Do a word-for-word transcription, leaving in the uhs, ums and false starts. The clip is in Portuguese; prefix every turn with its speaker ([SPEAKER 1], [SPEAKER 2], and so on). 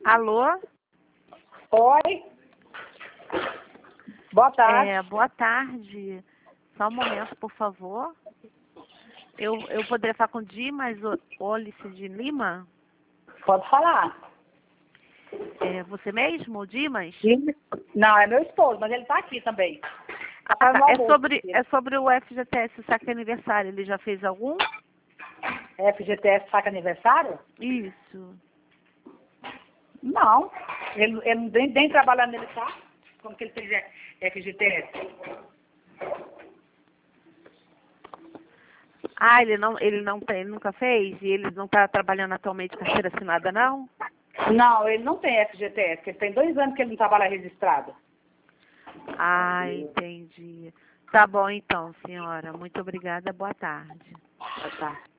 [SPEAKER 1] Alô?
[SPEAKER 2] Oi. Boa tarde.
[SPEAKER 1] É, boa tarde. Só um momento, por favor. Eu, eu poderia falar com o Dimas Olice de Lima?
[SPEAKER 2] Pode falar.
[SPEAKER 1] É você mesmo, o Dimas?
[SPEAKER 2] Sim. Não, é meu esposo, mas ele tá aqui também.
[SPEAKER 1] Ah,
[SPEAKER 2] Tá no
[SPEAKER 1] tá. É
[SPEAKER 2] almoço
[SPEAKER 1] sobre,
[SPEAKER 2] dele.
[SPEAKER 1] é sobre o F G T S, o saque aniversário. Ele já fez algum?
[SPEAKER 2] F G T S saca aniversário?
[SPEAKER 1] Isso.
[SPEAKER 2] Não. Ele, ele nem, nem trabalhando ele tá. Como que ele fez F G T S?
[SPEAKER 1] Ah, ele não, ele não tem, ele nunca fez? E ele não está trabalhando atualmente com carteira assinada, não?
[SPEAKER 2] Não, ele não tem F G T S, porque tem dois anos que ele não trabalha registrado.
[SPEAKER 1] Ah, entendi. Tá bom então, senhora. Muito obrigada. Boa tarde.
[SPEAKER 2] Boa tarde.